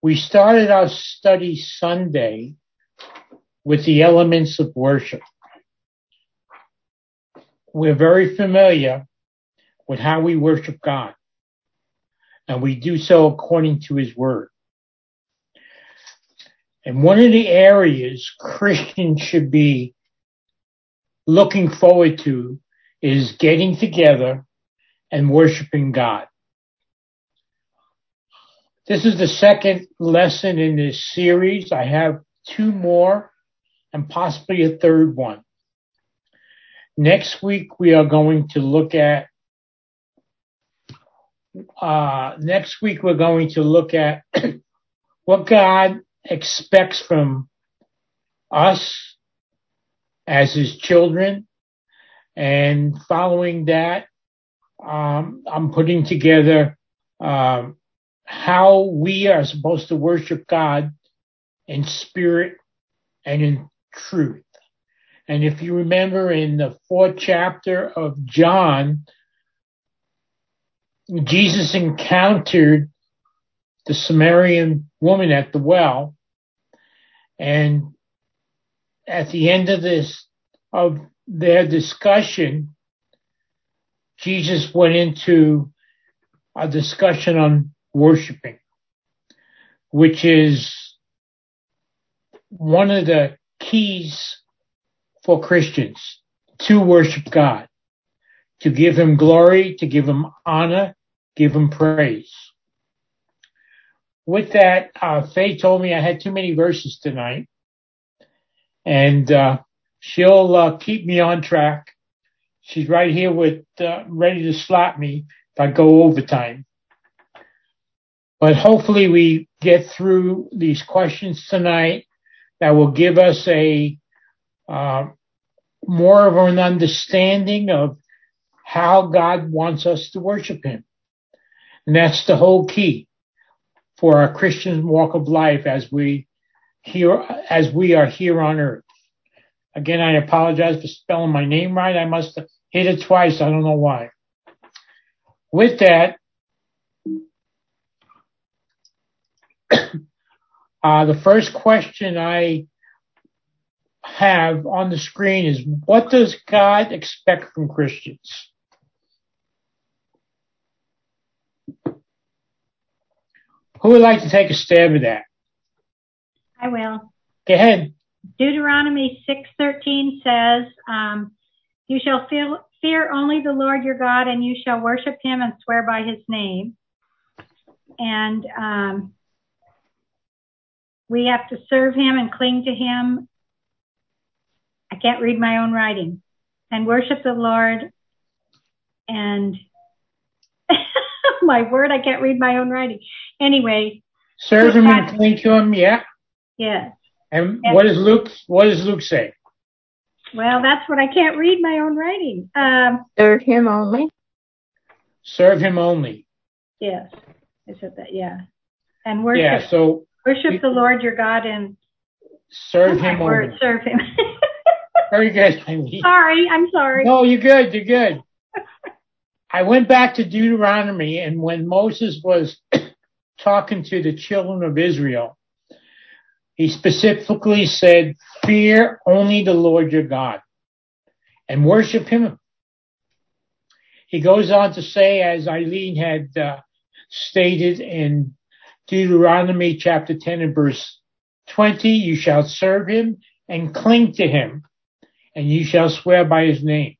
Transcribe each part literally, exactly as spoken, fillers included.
We started our study Sunday with the elements of worship. We're very familiar with how we worship God, and we do so according to His Word. And one of the areas Christians should be looking forward to is getting together and worshiping God. This is the second lesson in this series. I have two more and possibly a third one. Next week, we are going to look at, uh, next week, we're going to look at what God expects from us as His children. And following that, um, I'm putting together, um, how we are supposed to worship God in spirit and in truth. And if you remember in the fourth chapter of John, Jesus encountered the Samaritan woman at the well. And at the end of this, of their discussion, Jesus went into a discussion on worshiping, which is one of the keys for Christians to worship God, to give Him glory, to give Him honor, give Him praise. With that, uh, Faye told me I had too many verses tonight, and uh, she'll uh, keep me on track. She's right here with uh, ready to slap me if I go overtime. But hopefully we get through these questions tonight that will give us a uh, more of an understanding of how God wants us to worship Him. And that's the whole key for our Christian walk of life as we here as we are here on earth. Again, I apologize for spelling my name right. I must have hit it twice. I don't know why. With that, uh, the first question I have on the screen is, what does God expect from Christians? Who would like to take a stab at that? I will. Go ahead. Deuteronomy six thirteen says, um, you shall feel, fear only the Lord your God, and you shall worship Him and swear by His name. And um, we have to serve Him and cling to Him. I can't read my own writing. And worship the Lord. And my word, I can't read my own writing. Anyway. Serve Him and cling to Him, yeah. Yes. And, and what does Luke, what does Luke say? Well, that's what I can't read my own writing. Um, serve Him only. Serve Him only. Yes. I said that, yeah. And worship. Yeah, so. Worship we, the Lord your God and serve oh Him word, only. Serve Him. Very good, Eileen. Sorry, I'm sorry. No, you're good, you're good. I went back to Deuteronomy, and when Moses was talking to the children of Israel, he specifically said, fear only the Lord your God and worship Him. He goes on to say, as Eileen had uh, stated in Deuteronomy chapter ten and verse twenty, you shall serve Him and cling to Him, and you shall swear by His name.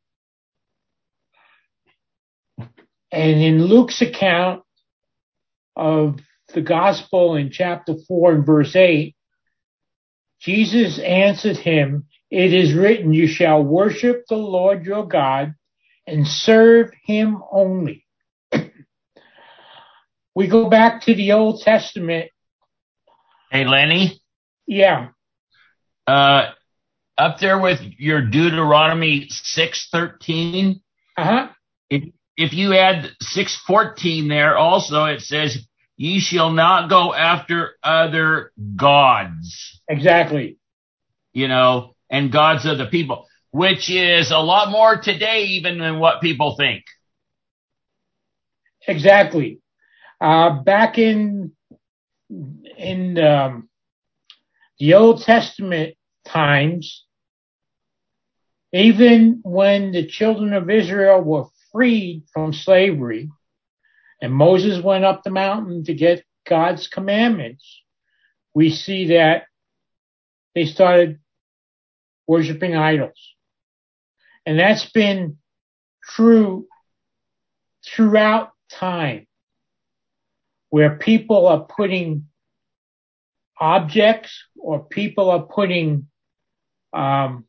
And in Luke's account of the gospel in chapter four and verse eight, Jesus answered him, it is written, you shall worship the Lord your God and serve Him only. We go back to the Old Testament. Hey, Lenny? Yeah. Uh, up there with your Deuteronomy six thirteen. Uh-huh. If, if you add six fourteen there also, it says, ye shall not go after other gods. Exactly. You know, and gods of the people, which is a lot more today even than what people think. Exactly. Uh, back in in um, the Old Testament times, even when the children of Israel were freed from slavery and Moses went up the mountain to get God's commandments, we see that they started worshiping idols. And that's been true throughout time, where people are putting objects or people are putting um,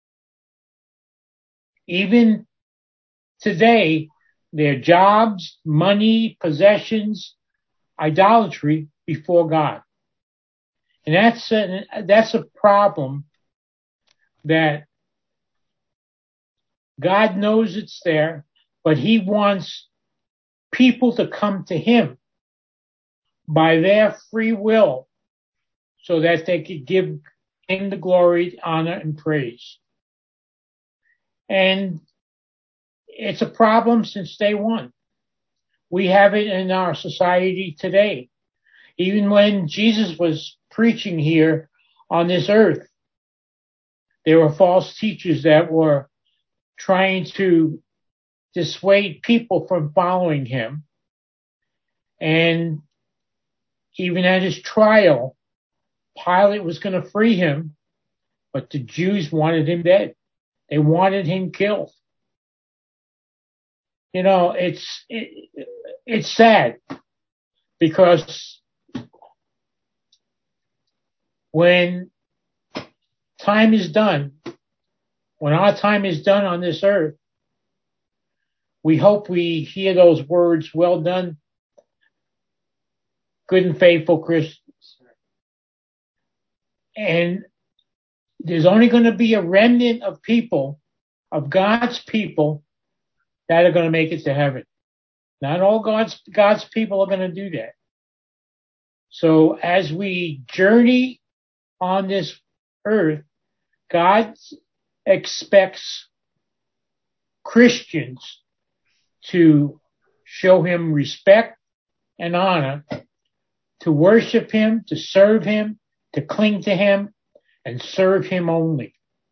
even today their jobs, money, possessions, idolatry before God. And that's a, that's a problem that God knows it's there, but he wants people to come to him by their free will so that they could give him the glory, honor, and praise. And it's a problem since day one. We have it in our society today. Even when Jesus was preaching here on this earth, there were false teachers that were trying to dissuade people from following him. And even at his trial, Pilate was going to free him, but the Jews wanted him dead. They wanted him killed. You know, it's it, it's sad because when time is done, when our time is done on this earth, we hope we hear those words, well done, good and faithful Christians. And there's only going to be a remnant of people, of God's people, that are going to make it to heaven. Not all God's God's people are going to do that. So as we journey on this earth, God expects Christians to show him respect and honor, to worship him, to serve him, to cling to him, and serve him only.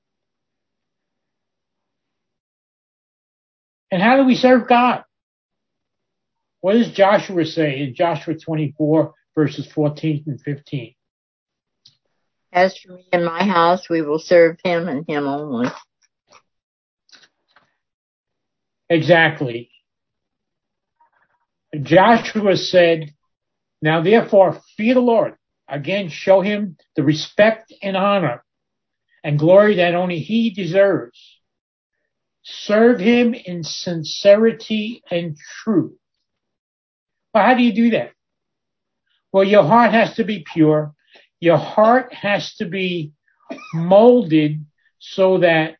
And how do we serve God? What does Joshua say in Joshua twenty-four, verses fourteen and fifteen? As for me and my house, we will serve him and him only. Exactly. Joshua said, now therefore fear the Lord. Again, show him the respect and honor and glory that only he deserves. Serve him in sincerity and truth. Well, how do you do that? Well, your heart has to be pure. Your heart has to be molded so that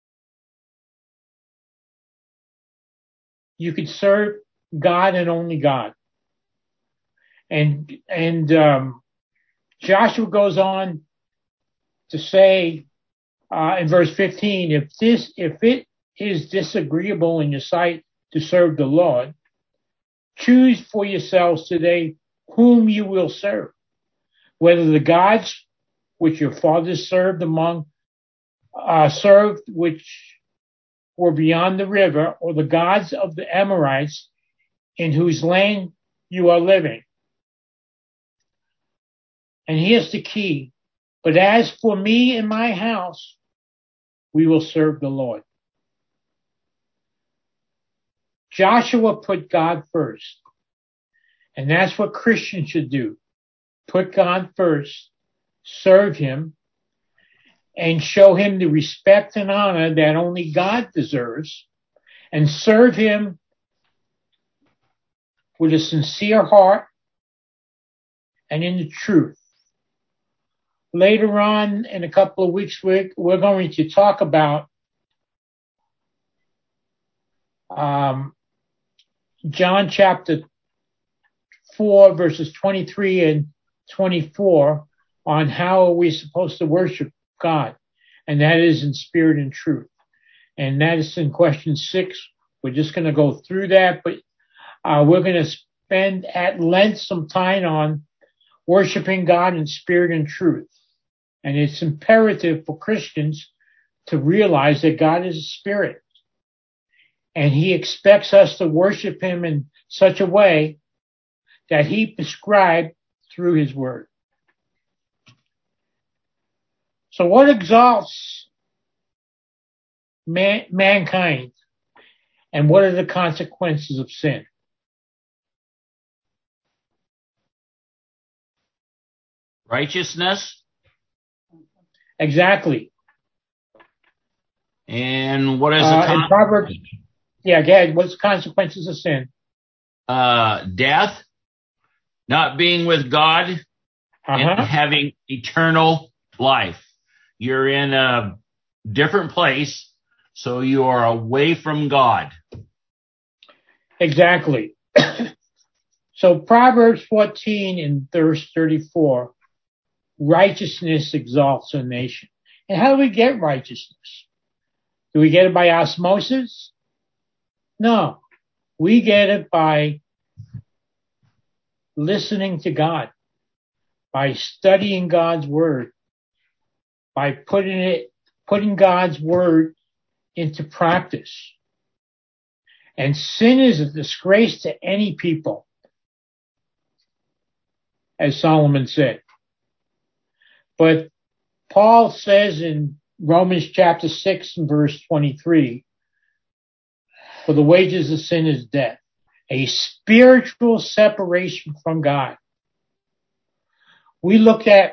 you could serve God and only God. And and um, Joshua goes on to say uh, in verse fifteen, if this if it is disagreeable in your sight to serve the Lord, choose for yourselves today whom you will serve, whether the gods which your fathers served among uh, served, which were beyond the river, or the gods of the Amorites in whose land you are living. And here's the key. But as for me and my house, we will serve the Lord. Joshua put God first. And that's what Christians should do. Put God first, serve him, and show him the respect and honor that only God deserves, and serve him with a sincere heart and in the truth. Later on, in a couple of weeks, we're, we're going to talk about um, John chapter four, verses twenty-three and twenty-four, on how are we supposed to worship God. And that is in spirit and truth. And that is in question six. We're just going to go through that, but uh, we're going to spend at length some time on worshiping God in spirit and truth. And it's imperative for Christians to realize that God is a spirit. And he expects us to worship him in such a way that he prescribed through his word. So what exalts man, mankind? And what are the consequences of sin? Righteousness. Exactly. And what is uh, the con- in Proverbs? Yeah, go ahead. What's the consequences of sin? Uh, death, not being with God, Uh-huh. and having eternal life. You're in a different place, so you are away from God. Exactly. So Proverbs fourteen in verse thirty-four, righteousness exalts a nation. And how do we get righteousness? Do we get it by osmosis? No. We get it by listening to God, by studying God's word, by putting it, putting God's word into practice. And sin is a disgrace to any people, as Solomon said. But Paul says in Romans chapter six and verse twenty-three, for the wages of sin is death, a spiritual separation from God. We look at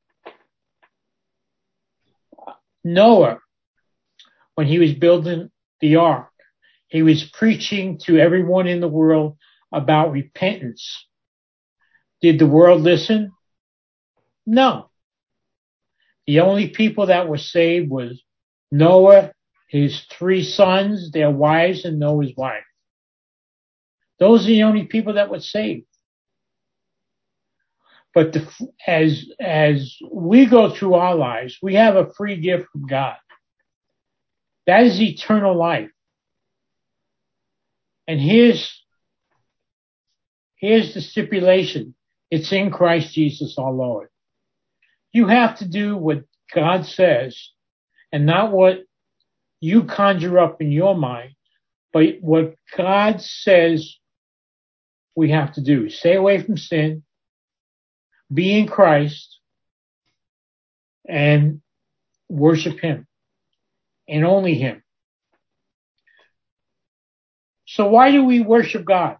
Noah when he was building the ark. He was preaching to everyone in the world about repentance. Did the world listen? No. The only people that were saved was Noah, his three sons, their wives, and Noah's wife. Those are the only people that were saved. But the, as, as we go through our lives, we have a free gift from God. That is eternal life. And here's, here's the stipulation. It's in Christ Jesus our Lord. You have to do what God says and not what you conjure up in your mind, but what God says we have to do. Stay away from sin, be in Christ, and worship him, and only him. So why do we worship God?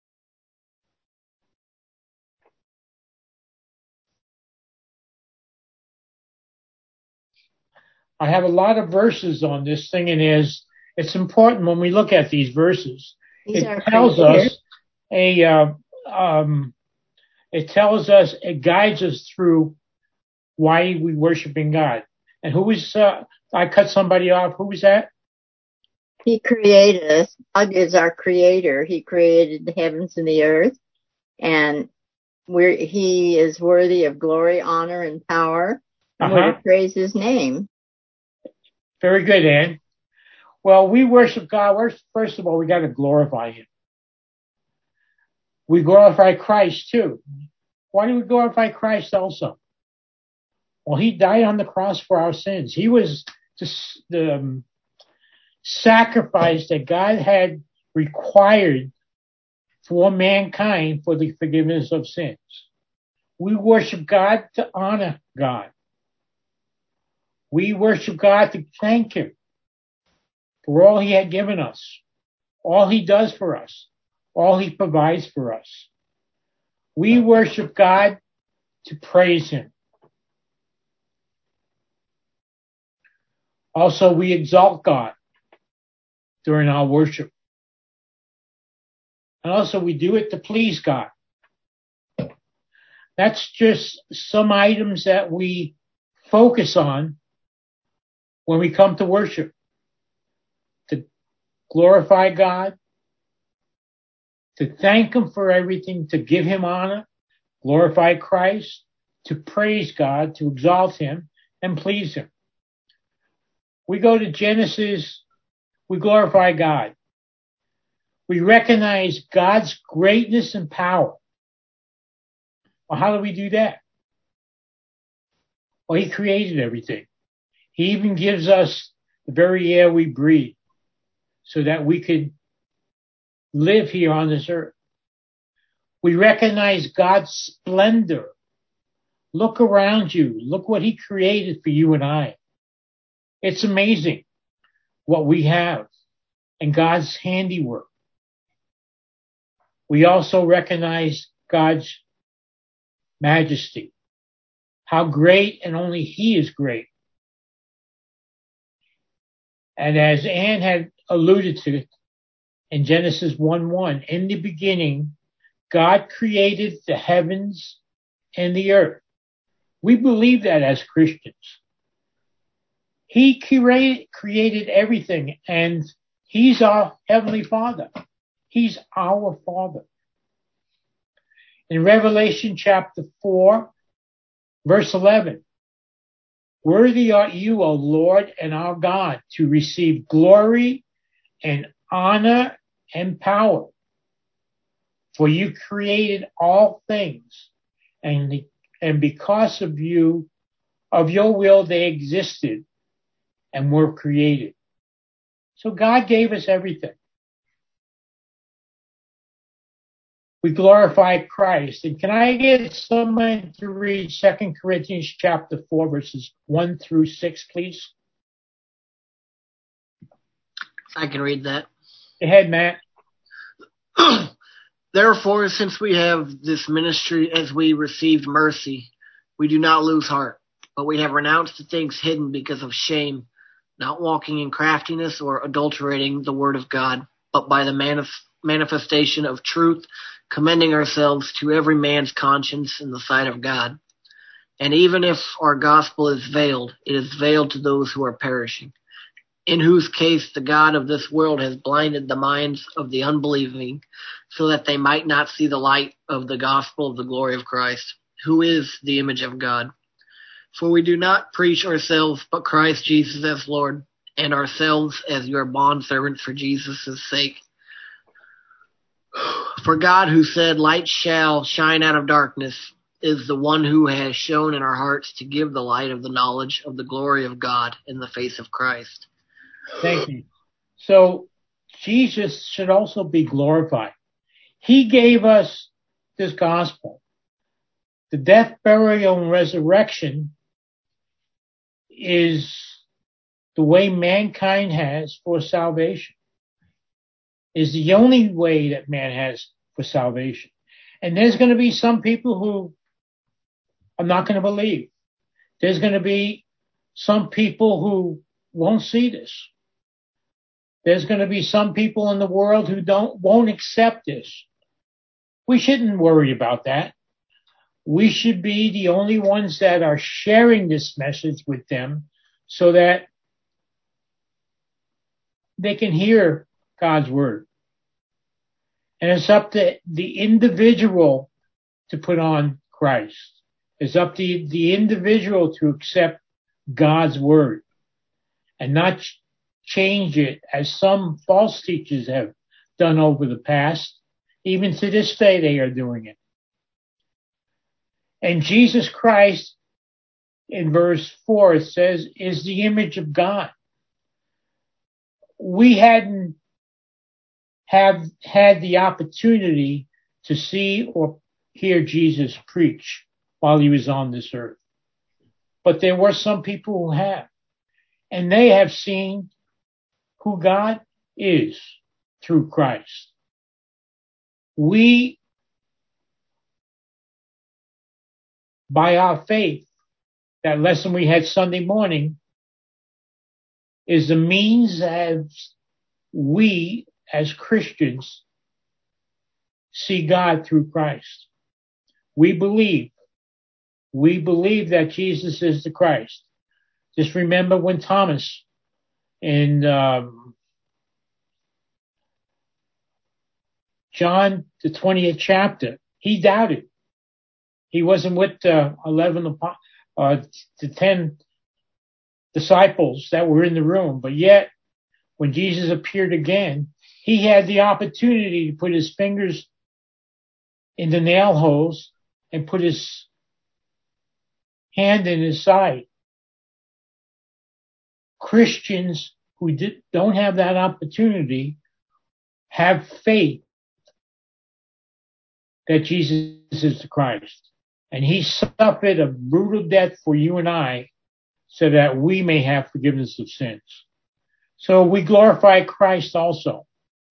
I have a lot of verses on this thing, and is it's important when we look at these verses. These it are tells creative. us a uh, um, it tells us it guides us through why we worshiping God. And who is uh, I cut somebody off? Who was that? He created us. God is our creator. He created the heavens and the earth, and we're, he is worthy of glory, honor, and power. And Uh-huh. we're to praise his name. Very good, Ann. Well, we worship God. First of all, we got to glorify him. We glorify Christ too. Why do we glorify Christ also? Well, he died on the cross for our sins. He was just the um, sacrifice that God had required for mankind for the forgiveness of sins. We worship God to honor God. We worship God to thank him for all he had given us, all he does for us, all he provides for us. We worship God to praise him. Also, we exalt God during our worship. And also, we do it to please God. That's just some items that we focus on when we come to worship. To glorify God, to thank him for everything, to give him honor, glorify Christ, to praise God, to exalt him, and please him. We go to Genesis, we glorify God. We recognize God's greatness and power. Well, how do we do that? Well, he created everything. He even gives us the very air we breathe so that we could live here on this earth. We recognize God's splendor. Look around you. Look what he created for you and I. It's amazing what we have and God's handiwork. We also recognize God's majesty, how great and only he is great. And as Anne had alluded to in Genesis one one, in the beginning, God created the heavens and the earth. We believe that as Christians. He created, created everything, and he's our Heavenly Father. He's our Father. In Revelation chapter four, verse eleven, worthy are you, O Lord and our God, to receive glory and honor and power. For you created all things, and, and because of you, of your will, they existed and were created. So God gave us everything. We glorify Christ. And can I get someone to read Second Corinthians chapter four, verses one through six, please? I can read that. Go ahead, Matt. Therefore, since we have this ministry as we received mercy, we do not lose heart, but we have renounced the things hidden because of shame, not walking in craftiness or adulterating the word of God, but by the manif- manifestation of truth, commending ourselves to every man's conscience in the sight of God. And even if our gospel is veiled, it is veiled to those who are perishing, in whose case the God of this world has blinded the minds of the unbelieving, so that they might not see the light of the gospel of the glory of Christ, who is the image of God. For we do not preach ourselves, but Christ Jesus as Lord, and ourselves as your bondservants for Jesus' sake. For God, who said, light shall shine out of darkness, is the one who has shown in our hearts to give the light of the knowledge of the glory of God in the face of Christ. Thank you. So Jesus should also be glorified. He gave us this gospel. The death, burial, and resurrection is the way mankind has for salvation. Is the only way that man has for salvation. And there's going to be some people who are not going to believe. There's going to be some people who won't see this. There's going to be some people in the world who don't won't accept this. We shouldn't worry about that. We should be the only ones that are sharing this message with them so that they can hear God's word. And it's up to the individual to put on Christ. It's up to the individual to accept God's word and not ch- change it as some false teachers have done over the past. Even to this day, they are doing it. And Jesus Christ, in verse four, it says, is the image of God. We hadn't have had the opportunity to see or hear Jesus preach while he was on this earth. But there were some people who have. And they have seen who God is through Christ. We, by our faith, that lesson we had Sunday morning, is the means as we, as Christians, see God through Christ. We believe. We believe that Jesus is the Christ. Just remember when Thomas in um, John, the twentieth chapter, he doubted. He wasn't with the eleven, uh, the ten disciples that were in the room, but yet when Jesus appeared again, he had the opportunity to put his fingers in the nail holes and put his hand in his side. Christians who did, don't have that opportunity have faith that Jesus is the Christ. And he suffered a brutal death for you and I so that we may have forgiveness of sins. So we glorify Christ also.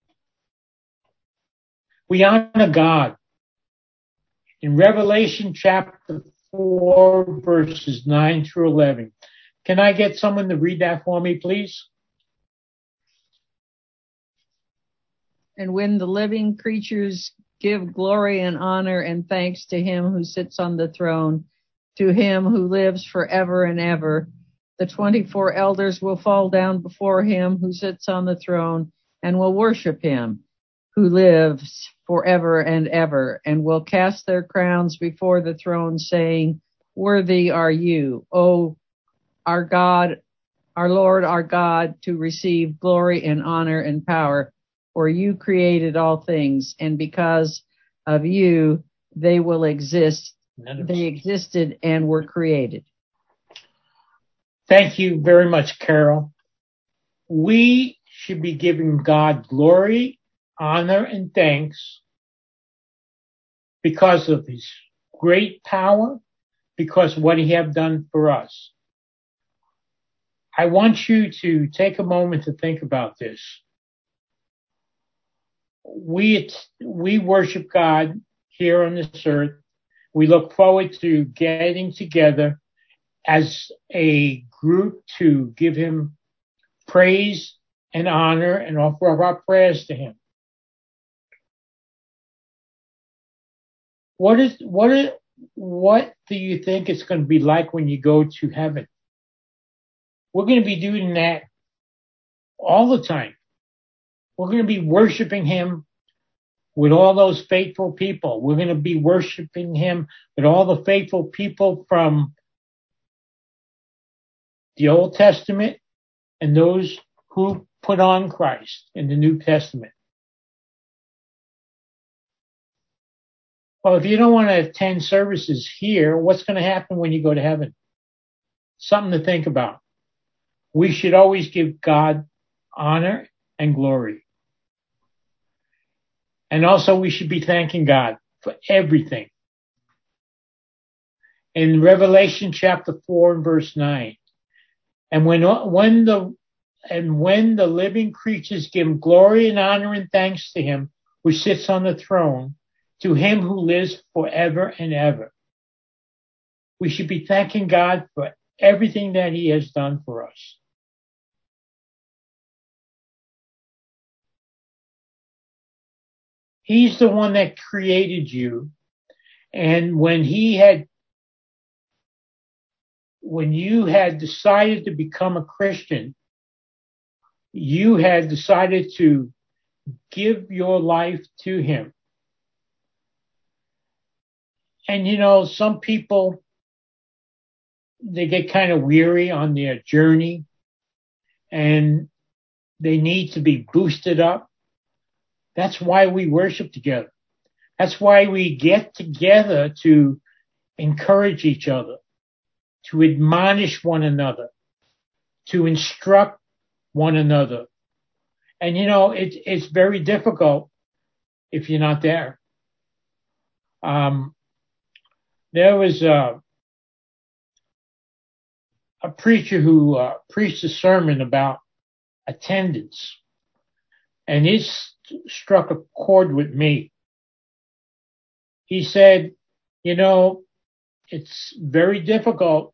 We honor God. In Revelation chapter four, verses nine through eleven. Can I get someone to read that for me, please? And when the living creatures give glory and honor and thanks to him who sits on the throne, to him who lives forever and ever, the twenty-four elders will fall down before him who sits on the throne and will worship him who lives forever and ever, and will cast their crowns before the throne, saying, Worthy are you, O our God, our Lord, our God, to receive glory and honor and power, for you created all things, and because of you they will exist. They existed and were created. Thank you very much, Carol. We should be giving God glory, honor, and thanks because of his great power, because what he have done for us. I want you to take a moment to think about this. We, we worship God here on this earth. We look forward to getting together as a group to give him praise and honor and offer up our prayers to him. What is, what is, what do you think it's going to be like when you go to heaven? We're going to be doing that all the time. We're going to be worshiping him with all those faithful people. We're going to be worshiping him with all the faithful people from the Old Testament and those who put on Christ in the New Testament. Well, if you don't want to attend services here, what's going to happen when you go to heaven? Something to think about. We should always give God honor and glory. And also we should be thanking God for everything. In Revelation chapter four and verse nine, and when, when the, and when the living creatures give glory and honor and thanks to him who sits on the throne, to him who lives forever and ever. We should be thanking God for everything that he has done for us. He's the one that created you. And when he had, when you had decided to become a Christian, you had decided to give your life to him. And you know, some people, they get kind of weary on their journey and they need to be boosted up. That's why we worship together. That's why we get together to encourage each other, to admonish one another, to instruct one another. And you know, it, it's very difficult if you're not there. Um, there was a, a preacher who uh, preached a sermon about attendance, and it struck a chord with me. He said, you know, it's very difficult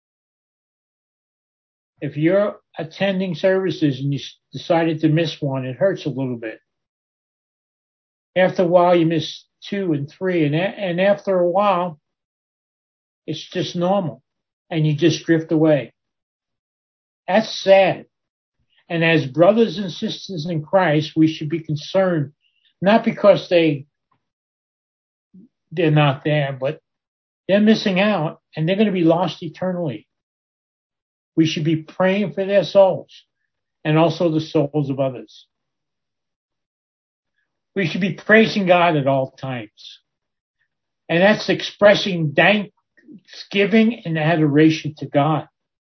if you're attending services and you decided to miss one. It hurts a little bit. After a while, you miss two and three, and, a- and after a while, it's just normal, and you just drift away. That's sad. And as brothers and sisters in Christ, we should be concerned, not because they, they're not there, but they're missing out and they're going to be lost eternally. We should be praying for their souls and also the souls of others. We should be praising God at all times. And that's expressing thanksgiving and adoration to God.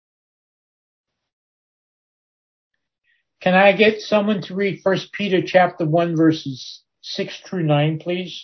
Can I get someone to read First Peter chapter one, verses six through nine, please?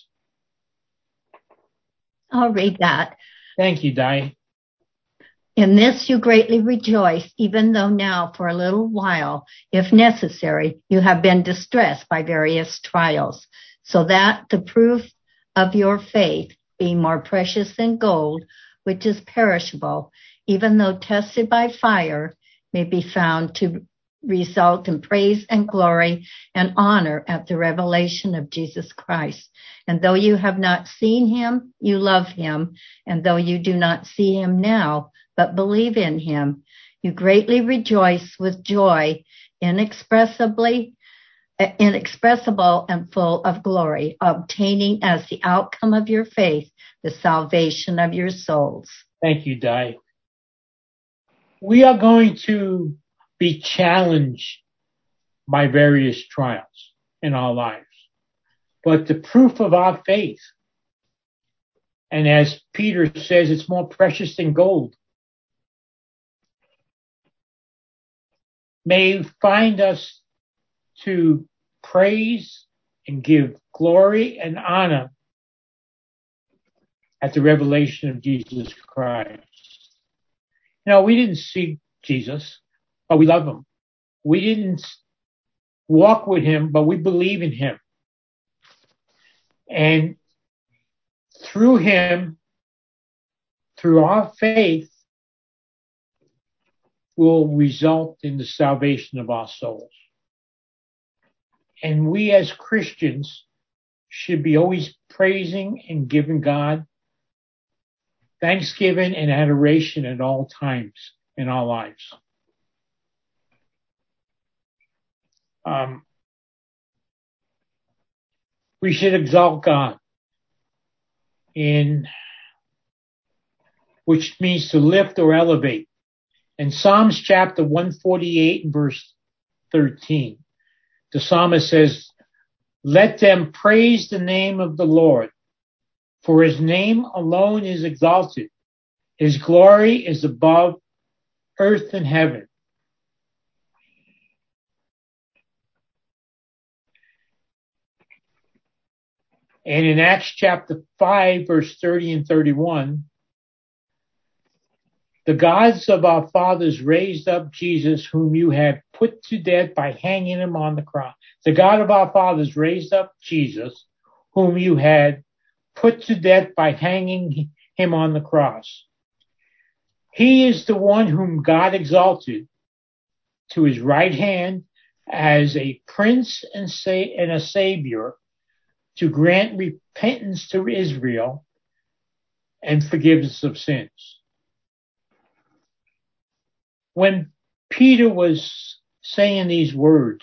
I'll read that. Thank you, Di. In this you greatly rejoice, even though now for a little while, if necessary, you have been distressed by various trials, so that the proof of your faith, being more precious than gold, which is perishable, even though tested by fire, may be found to result in praise and glory and honor at the revelation of Jesus Christ. And though you have not seen him, you love him. And though you do not see him now, but believe in him, you greatly rejoice with joy inexpressibly, inexpressible and full of glory, obtaining as the outcome of your faith the salvation of your souls. Thank you, Di. We are going to be challenged by various trials in our lives. But the proof of our faith, and as Peter says, it's more precious than gold, may find us to praise and give glory and honor at the revelation of Jesus Christ. You know, we didn't see Jesus, but we love him. We didn't walk with him, but we believe in him. And through him, through our faith, will result in the salvation of our souls. And we as Christians should be always praising and giving God thanksgiving and adoration at all times in our lives. Um, we should exalt God, in which means to lift or elevate. In Psalms chapter one forty-eight and verse thirteen, the psalmist says, "Let them praise the name of the Lord, for his name alone is exalted. His glory is above earth and heaven." And in Acts chapter five, verse thirty and thirty-one, "The gods of our fathers raised up Jesus, whom you had put to death by hanging him on the cross." The God of our fathers raised up Jesus, whom you had put to death by hanging him on the cross. He is the one whom God exalted to his right hand as a prince and, sa- and a savior, to grant repentance to Israel and forgiveness of sins. When Peter was saying these words,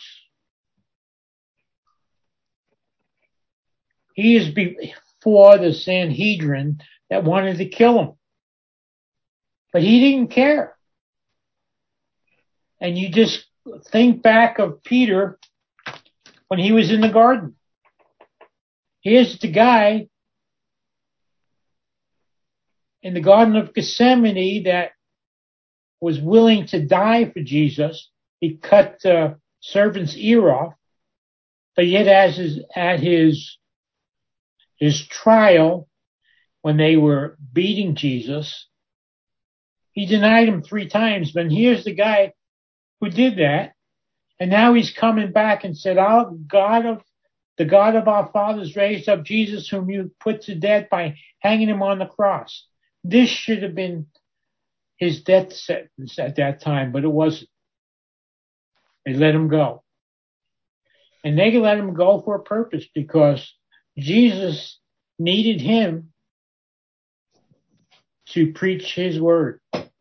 he is before the Sanhedrin that wanted to kill him. But he didn't care. And you just think back of Peter when he was in the garden. Here's the guy in the Garden of Gethsemane that was willing to die for Jesus. He cut the servant's ear off, but yet as his, at his, his trial, when they were beating Jesus, he denied him three times. But here's the guy who did that, and now he's coming back and said, "Our God of the God of our fathers raised up Jesus, whom you put to death by hanging him on the cross." This should have been his death sentence at that time, but it wasn't. They let him go. And they let him go for a purpose, because Jesus needed him to preach his word.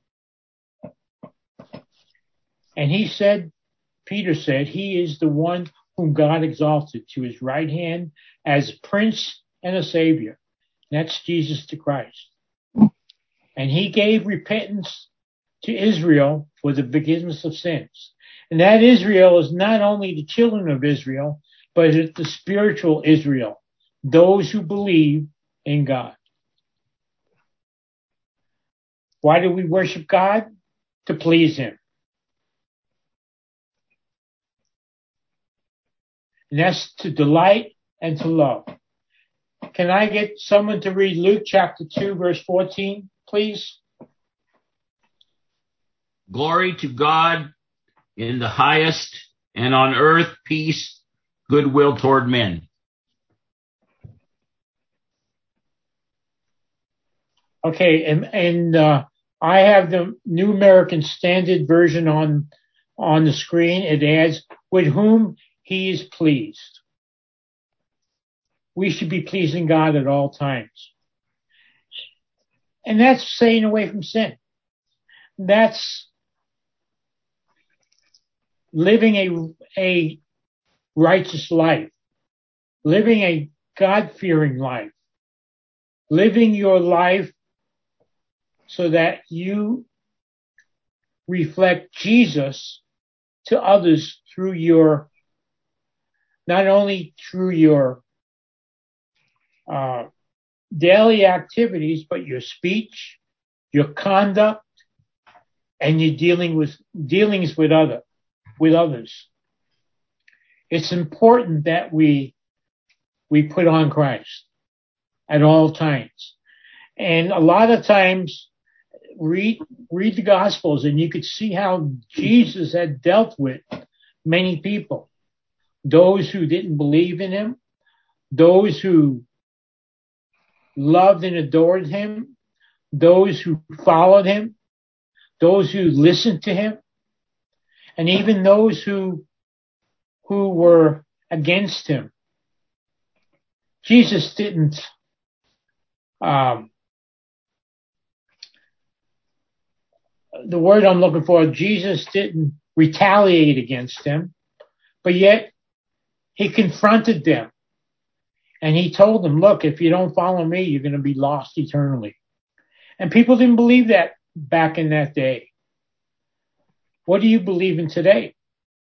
And he said, Peter said, he is the one whom God exalted to his right hand as prince and a savior. And that's Jesus the Christ. And he gave repentance to Israel for the forgiveness of sins. And that Israel is not only the children of Israel, but it's the spiritual Israel, those who believe in God. Why do we worship God? To please him. And that's to delight and to love. Can I get someone to read Luke chapter two, verse fourteen, please? Glory to God in the highest, and on earth peace, goodwill toward men. Okay, and, and uh, I have the New American Standard Version on on the screen. It adds, with whom he is pleased. We should be pleasing God at all times. And that's staying away from sin. That's living a, a righteous life, living a God-fearing life, living your life so that you reflect Jesus to others through your, not only through your uh, daily activities, but your speech, your conduct, and your dealing with dealings with other with others. It's important that we we put on Christ at all times. And a lot of times read read the Gospels and you could see how Jesus had dealt with many people. Those who didn't believe in him, those who loved and adored him, those who followed him, those who listened to him, and even those who who were against him. Jesus didn't um, the word I'm looking for, Jesus didn't retaliate against them, but yet he confronted them. And he told them, look, if you don't follow me, you're going to be lost eternally. And people didn't believe that back in that day. What do you believe in today?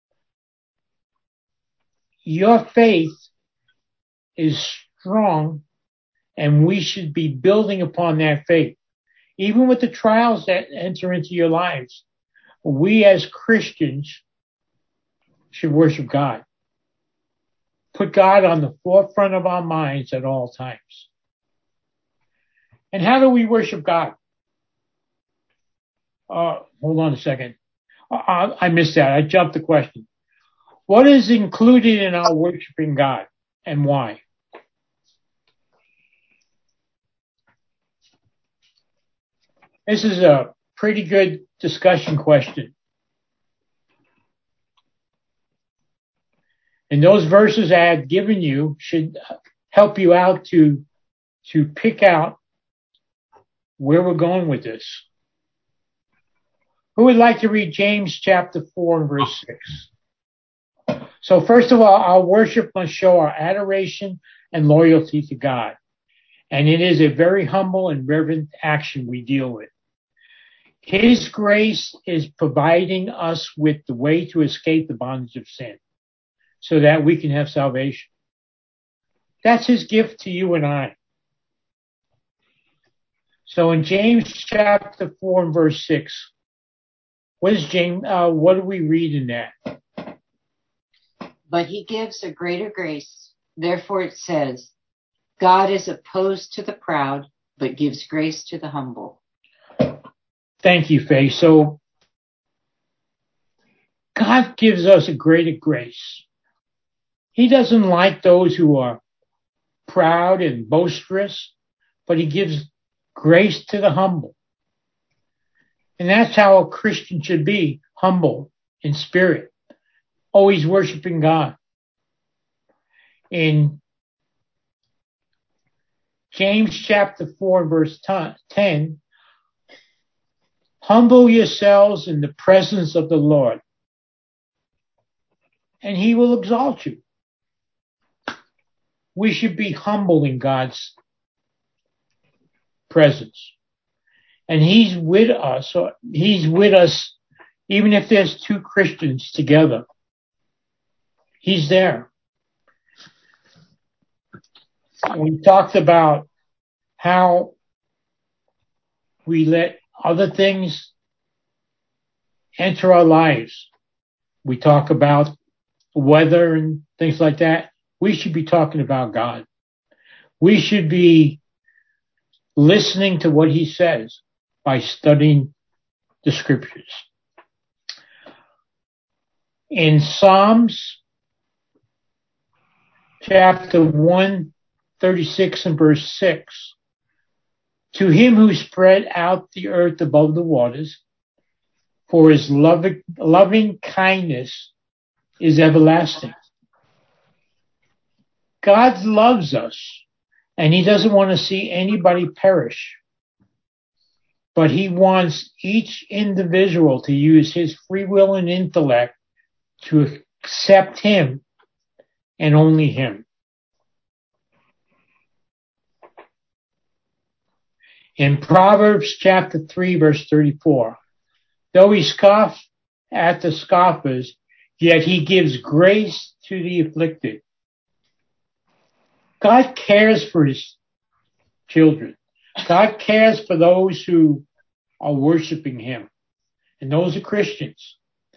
Your faith is strong, and we should be building upon that faith. Even with the trials that enter into your lives, we as Christians should worship God. Put God on the forefront of our minds at all times. And how do we worship God? Uh, hold on a second. I, I missed that. I jumped the question. What is included in our worshiping God and why? This is a pretty good discussion question. And those verses I had given you should help you out to, to pick out where we're going with this. Who would like to read James chapter four and verse six? So first of all, our worship must show our adoration and loyalty to God. And it is a very humble and reverent action we deal with. His grace is providing us with the way to escape the bondage of sin so that we can have salvation. That's his gift to you and I. So in James chapter four and verse six, what is James, uh, what do we read in that? But he gives a greater grace. Therefore it says, God is opposed to the proud, but gives grace to the humble. Thank you, Faye. So God gives us a greater grace. He doesn't like those who are proud and boisterous, but he gives grace to the humble. And that's how a Christian should be, humble in spirit, always worshiping God. In James chapter four, verse ten, humble yourselves in the presence of the Lord, and he will exalt you. We should be humble in God's presence. And he's with us, or he's with us even if there's two Christians together. He's there. We talked about how we let other things enter our lives. We talk about weather and things like that. We should be talking about God. We should be listening to what he says by studying the scriptures. In Psalms chapter one thirty-six and verse six, to him who spread out the earth above the waters, for his loving, loving kindness is everlasting. God loves us, and he doesn't want to see anybody perish. But he wants each individual to use his free will and intellect to accept him and only him. In Proverbs chapter three, verse thirty-four, though he scoff at the scoffers, yet he gives grace to the afflicted. God cares for his children. God cares for those who are worshiping him. And those are Christians.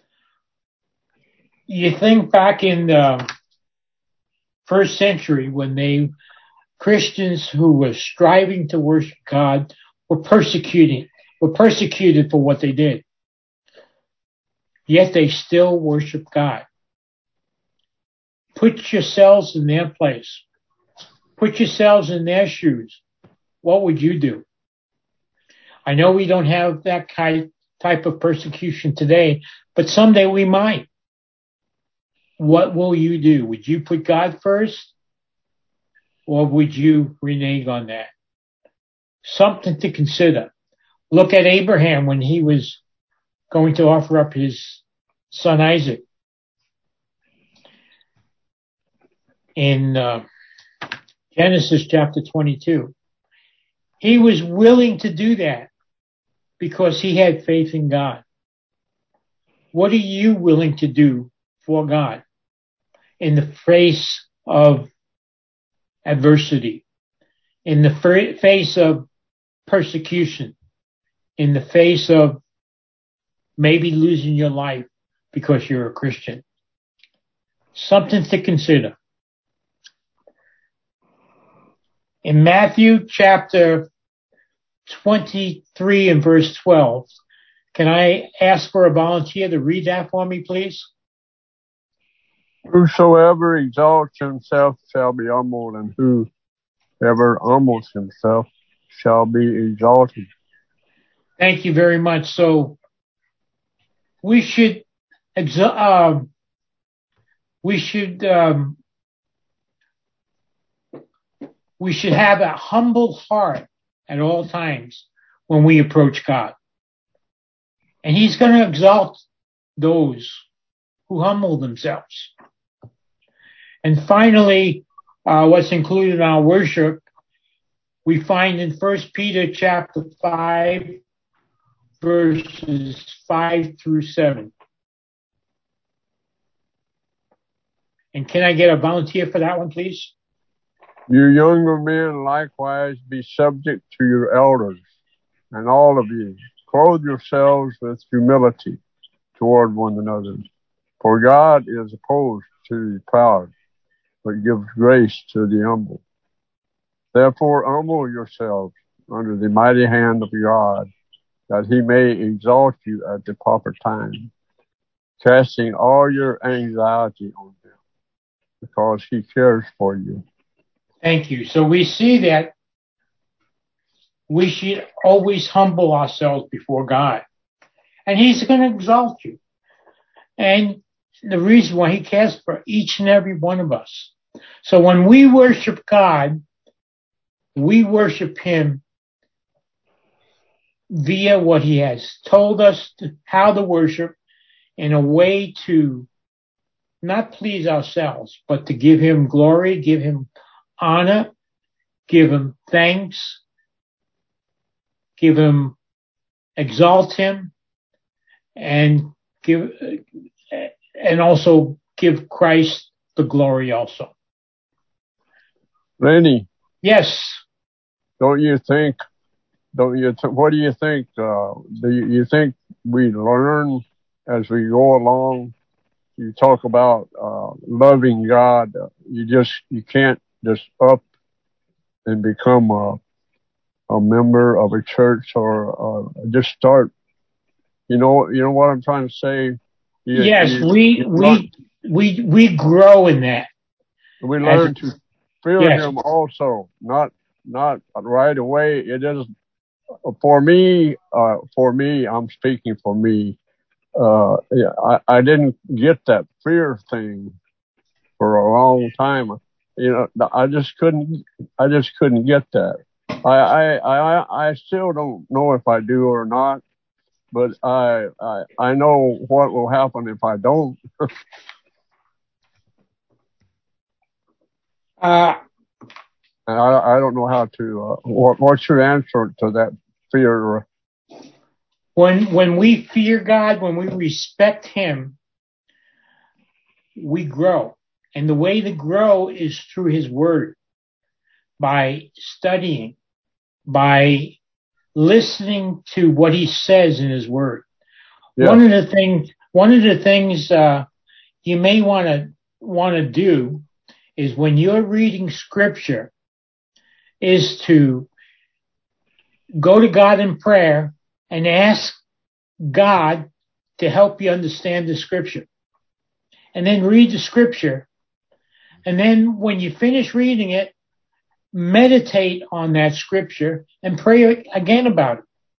You think back in the first century when they, Christians who were striving to worship God were persecuting, were persecuted for what they did. Yet they still worship God. Put yourselves in their place. Put yourselves in their shoes. What would you do? I know we don't have that kind, type of persecution today, but someday we might. What will you do? Would you put God first? Or would you renege on that? Something to consider. Look at Abraham when he was going to offer up his son Isaac. In uh, Genesis chapter twenty-two. He was willing to do that because he had faith in God. What are you willing to do for God in the face of adversity, in the face of persecution, in the face of maybe losing your life because you're a Christian? Something to consider. In Matthew chapter twenty-three and verse twelve, can I ask for a volunteer to read that for me, please? Whosoever exalts himself shall be humbled, and whoever humbles himself shall be exalted. Thank you very much. So we should exalt, uh, we should um, we should have a humble heart at all times when we approach God. And he's going to exalt those who humble themselves. And finally, uh, what's included in our worship, we find in First Peter chapter five, verses five through seven. And can I get a volunteer for that one, please? You younger men likewise be subject to your elders, and all of you, clothe yourselves with humility toward one another. For God is opposed to the proud, but gives grace to the humble. Therefore humble yourselves under the mighty hand of God, that he may exalt you at the proper time, casting all your anxiety on him, because he cares for you. Thank you. So we see that we should always humble ourselves before God. And he's going to exalt you. And the reason why he cares for each and every one of us. So when we worship God, we worship him via what he has told us to, how to worship, in a way to not please ourselves, but to give him glory, give him honor, give him thanks, give him, exalt him, and give, and also give Christ the glory also. Lenny. Yes. Don't you think don't you? Th- what do you think? Uh, do you, you think we learn as we go along? You talk about uh, loving God. You just you can't just up and become a, a member of a church or uh, just start. You know, you know what I'm trying to say. You, yes, you, we you we learn, we we grow in that. we As learn to fear yes, Him also, not not right away. It is for me. Uh, for me, I'm speaking for me. Uh, yeah, I, I didn't get that fear thing for a long time. You know, I just couldn't, I just couldn't get that. I, I, I, I still don't know if I do or not, but I, I, I know what will happen if I don't. uh, And I, I don't know how to, uh, what, what's your answer to that fear? when when we fear God, when we respect Him, we grow. And the way to grow is through His Word, by studying, by listening to what He says in His Word. Yes. One of the things, one of the things uh, you may want to want to do is when you're reading Scripture, is to go to God in prayer and ask God to help you understand the Scripture, and then read the Scripture. And then when you finish reading it, meditate on that Scripture and pray again about it.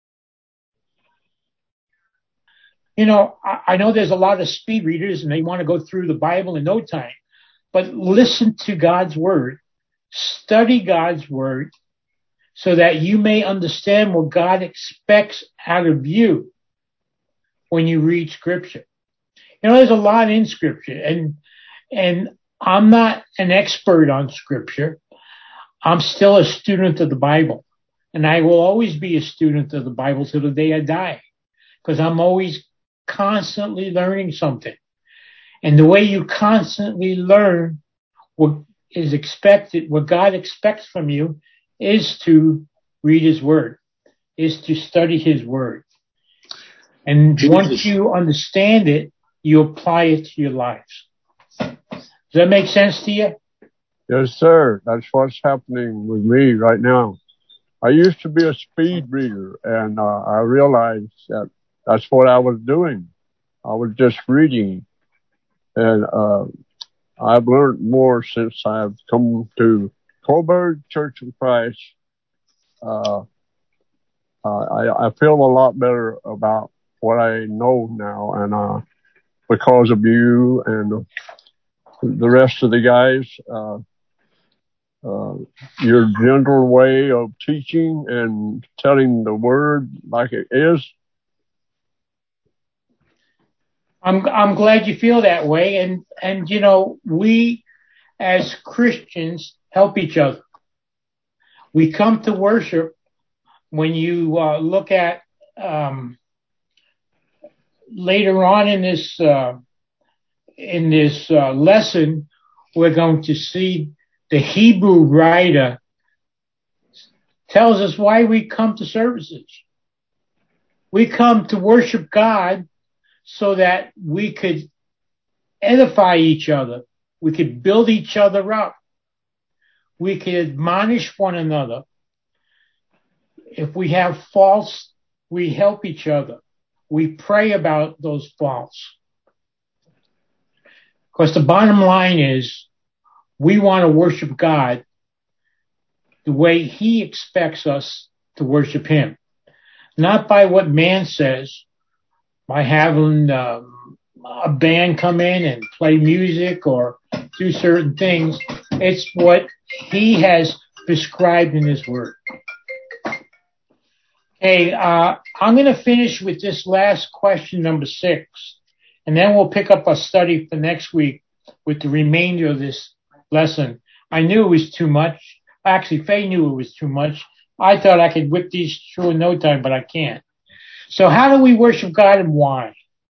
You know, I, I know there's a lot of speed readers and they want to go through the Bible in no time, but listen to God's Word, study God's Word so that you may understand what God expects out of you when you read Scripture. You know, there's a lot in Scripture, and and I'm not an expert on Scripture. I'm still a student of the Bible, and I will always be a student of the Bible till the day I die, because I'm always constantly learning something. And the way you constantly learn what is expected, what God expects from you, is to read His Word, is to study His Word. And Jesus. Once you understand it, you apply it to your lives. Does that make sense to you? Yes, sir. That's what's happening with me right now. I used to be a speed reader, and uh, I realized that that's what I was doing. I was just reading, and uh, I've learned more since I've come to Coburg Church of Christ. Uh, uh, I, I feel a lot better about what I know now, and uh, because of you and the rest of the guys, uh, uh, your gentle way of teaching and telling the word like it is. I'm I'm glad you feel that way, and and you know, we as Christians help each other. We come to worship. When you uh, look at um, later on in this uh, in this uh, lesson, we're going to see the Hebrew writer tells us why we come to services. We come to worship God so that we could edify each other. We could build each other up. We could admonish one another. If we have faults, we help each other. We pray about those faults. Because the bottom line is, we want to worship God the way He expects us to worship Him. Not by what man says, by having um, a band come in and play music or do certain things. It's what He has prescribed in His Word. Hey, uh, I'm going to finish with this last question, number six, and then we'll pick up a study for next week with the remainder of this lesson. I knew it was too much. Actually, Faye knew it was too much. I thought I could whip these through in no time, but I can't. So how do we worship God and why?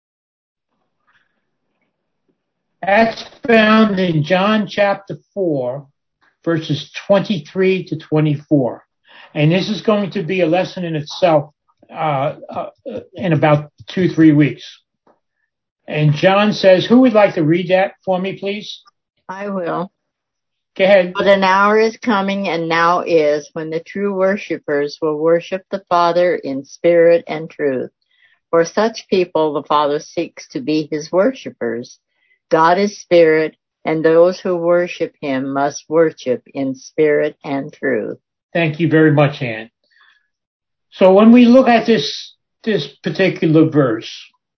That's found in John chapter four, verses twenty-three to twenty-four. And this is going to be a lesson in itself uh, uh, in about two, three weeks. And John says, who would like to read that for me, please? I will. Go ahead. But an hour is coming, and now is, when the true worshipers will worship the Father in spirit and truth. For such people the Father seeks to be his worshipers. God is spirit, and those who worship him must worship in spirit and truth. Thank you very much, Ann. So when we look at this, this particular verse,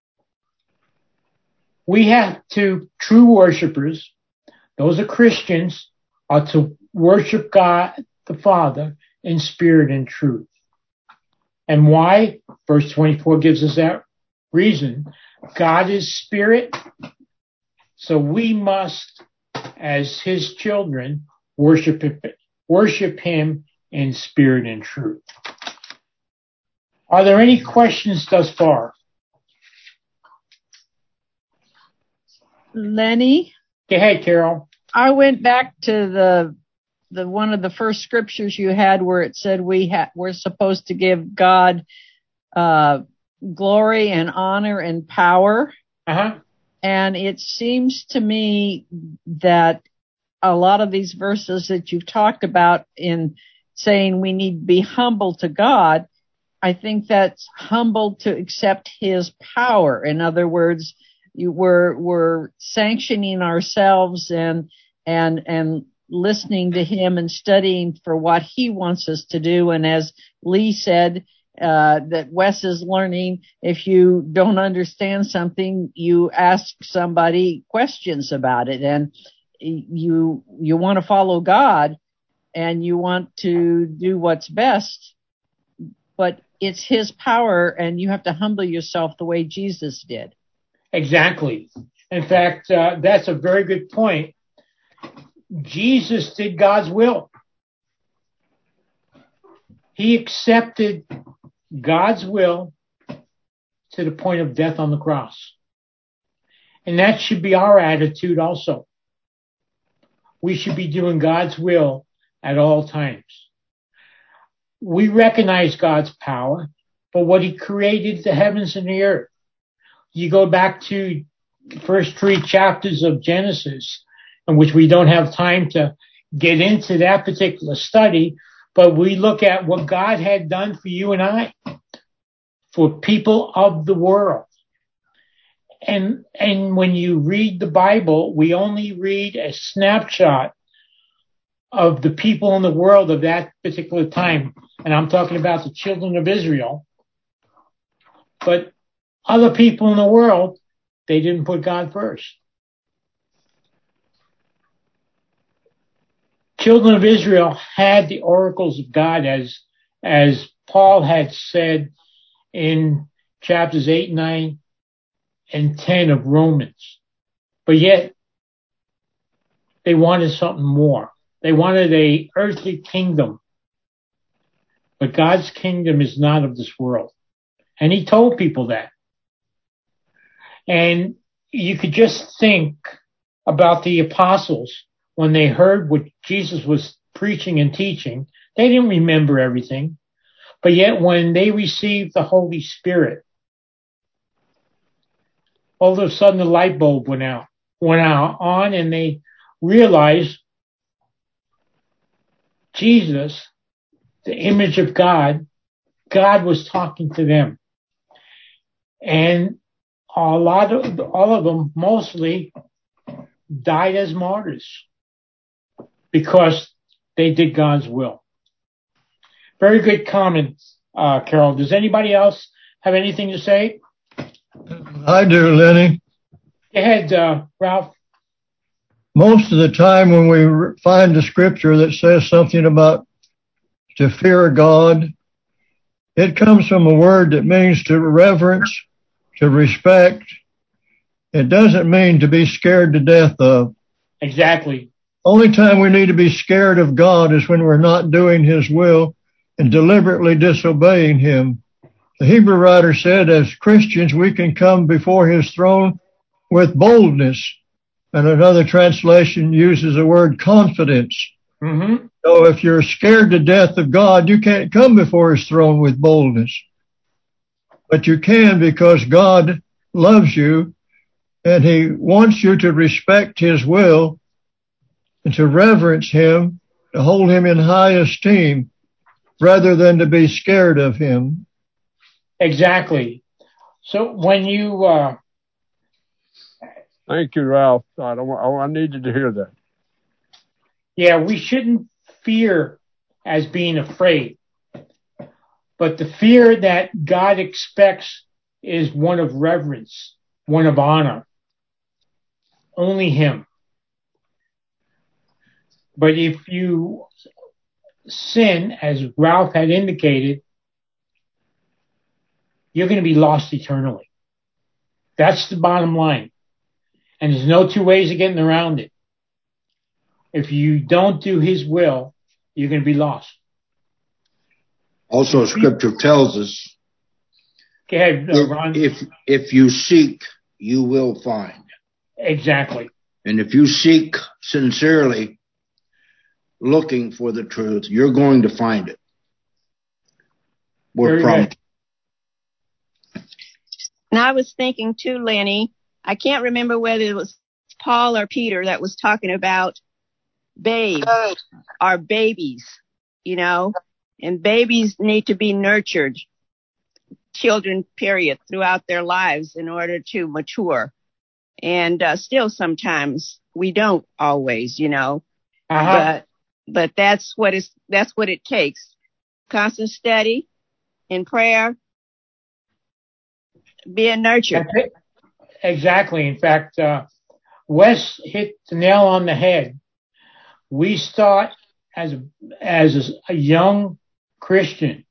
we have to, true worshipers, those are Christians, are to worship God the Father in spirit and truth. And why? Verse twenty-four gives us that reason. God is spirit, so we must, as his children, worship him, worship him in spirit and truth. Are there any questions thus far? Lenny? Go ahead, Carol. I went back to the the one of the first scriptures you had where it said we ha- we're supposed to give God uh, glory and honor and power. Uh-huh. And it seems to me that a lot of these verses that you've talked about in saying we need to be humble to God, I think that's humble to accept his power. In other words, you we're, we're sanctioning ourselves and, and, and listening to him and studying for what he wants us to do. And as Lee said, uh, that Wes is learning, if you don't understand something, you ask somebody questions about it, and you, you want to follow God and you want to do what's best, but it's his power and you have to humble yourself the way Jesus did. Exactly. In fact, uh, that's a very good point. Jesus did God's will. He accepted God's will to the point of death on the cross. And that should be our attitude also. We should be doing God's will at all times. We recognize God's power for what he created the heavens and the earth. You go back to the first three chapters of Genesis, in which we don't have time to get into that particular study, but we look at what God had done for you and I, for people of the world. And, and when you read the Bible, we only read a snapshot of the people in the world of that particular time. And I'm talking about the children of Israel. But other people in the world, they didn't put God first. Children of Israel had the oracles of God, as, as Paul had said in chapters eight, nine, and ten of Romans. But yet, they wanted something more. They wanted a earthly kingdom. But God's kingdom is not of this world. And he told people that. And you could just think about the apostles when they heard what Jesus was preaching and teaching. They didn't remember everything. But yet when they received the Holy Spirit, all of a sudden the light bulb went out, went out on, and they realized Jesus, the image of God, God was talking to them. And a lot of, all of them mostly died as martyrs because they did God's will. Very good comments, uh, Carol. Does anybody else have anything to say? I do, Lenny. Go ahead, uh, Ralph. Most of the time when we find a scripture that says something about to fear God, it comes from a word that means to reverence, to respect. It doesn't mean to be scared to death of. Exactly. Only time we need to be scared of God is when we're not doing his will and deliberately disobeying him. The Hebrew writer said, as Christians, we can come before his throne with boldness. And another translation uses the word confidence. Mm-hmm. So if you're scared to death of God, you can't come before his throne with boldness. But you can because God loves you and he wants you to respect his will and to reverence him, to hold him in high esteem rather than to be scared of him. Exactly. So when you, uh, Thank you, Ralph. I don't. I needed to hear that. yeah, we shouldn't fear as being afraid, but the fear that God expects is one of reverence, one of honor. Only him. But if you sin, as Ralph had indicated, you're going to be lost eternally. That's the bottom line. And there's no two ways of getting around it. If you don't do his will, you're going to be lost. Also, Scripture tells us, Go ahead, uh, Ron. If, if you seek, you will find. Exactly. And if you seek sincerely, looking for the truth, you're going to find it. We're promised. And I was thinking too, Lenny, I can't remember whether it was Paul or Peter that was talking about babes or babies, you know, and babies need to be nurtured, children, period, throughout their lives in order to mature. And uh, still sometimes we don't always, you know, uh-huh. but but that's what is that's what it takes. Constant study in prayer, being nurtured. Exactly. In fact, uh, Wes hit the nail on the head. We start as a, as a young Christian.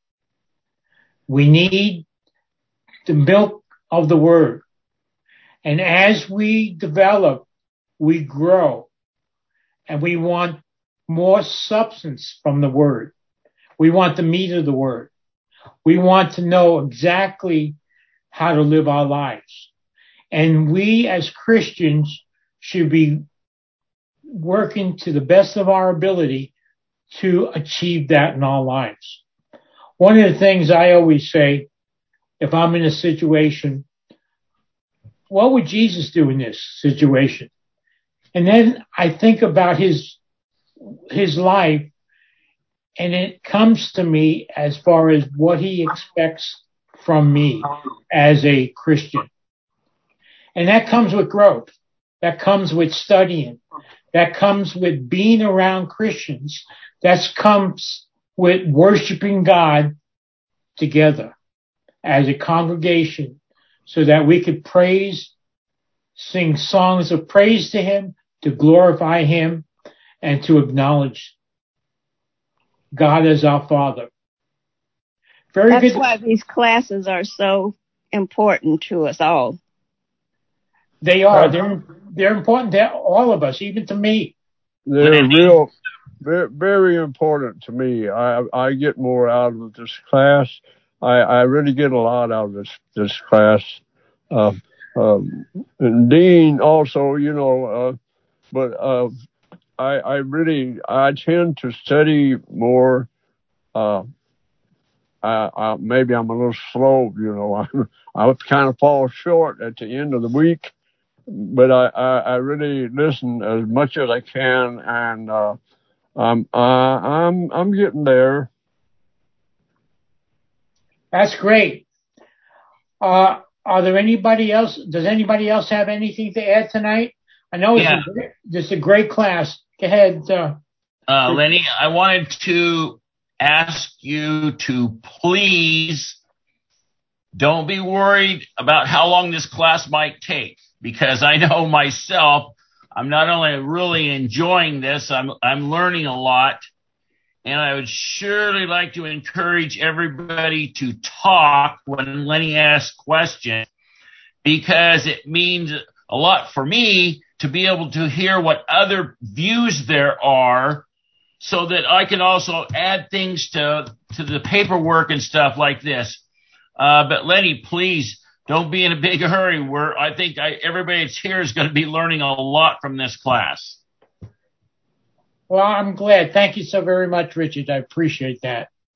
We need the milk of the word. And as we develop, we grow. And we want more substance from the word. We want the meat of the word. We want to know exactly how to live our lives. And we as Christians should be working to the best of our ability to achieve that in our lives. One of the things I always say, if I'm in a situation, what would Jesus do in this situation? And then I think about his his life, and it comes to me as far as what he expects from me as a Christian. And that comes with growth. That comes with studying. That comes with being around Christians. That comes with worshiping God together as a congregation so that we could praise, sing songs of praise to him, to glorify him, and to acknowledge God as our Father. Very That's good. That's why these classes are so important to us all. They are. They're they're important to all of us, even to me. They're real, very, very important to me. I I get more out of this class. I, I really get a lot out of this this class. Uh, um, and Dean also, you know, uh, but uh, I I really I tend to study more. Uh, I, I maybe I'm a little slow, you know. I I kind of fall short at the end of the week. But I, I, I really listen as much as I can, and uh, I'm uh, I'm I'm getting there. That's great. Uh, are there anybody else? Does anybody else have anything to add tonight? I know it's yeah. a, this is a great class. Go ahead, uh, uh, Lenny. I wanted to ask you to please don't be worried about how long this class might take. Because I know myself, I'm not only really enjoying this, I'm I'm learning a lot. And I would surely like to encourage everybody to talk when Lenny asks questions, because it means a lot for me to be able to hear what other views there are so that I can also add things to, to the paperwork and stuff like this. Uh, but Lenny, please, don't be in a big hurry. We're, I think I, everybody that's here is going to be learning a lot from this class. Well, I'm glad. Thank you so very much, Richard. I appreciate that.